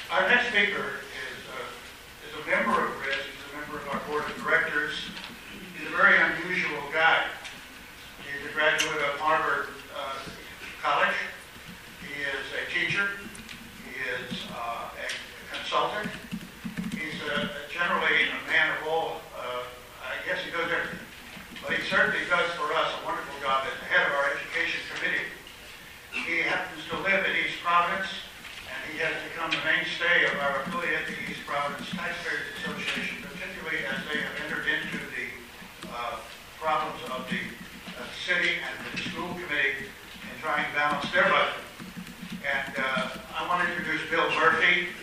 Our next speaker is a member of RISD. He's a member of our board of directors. He's a very unusual guy. He's a graduate of Harvard College. He is a teacher. He is a consultant. He's generally a man of all, I guess he does everything. But he certainly does for us a wonderful job as the head of our education committee. He happens to live in East Providence, and he has become the mainstay of our affiliate, the East Providence Taxpayers Association, particularly as they have entered into the problems of the city and the school committee in trying to balance their budget. And I want to introduce Bill Murphy.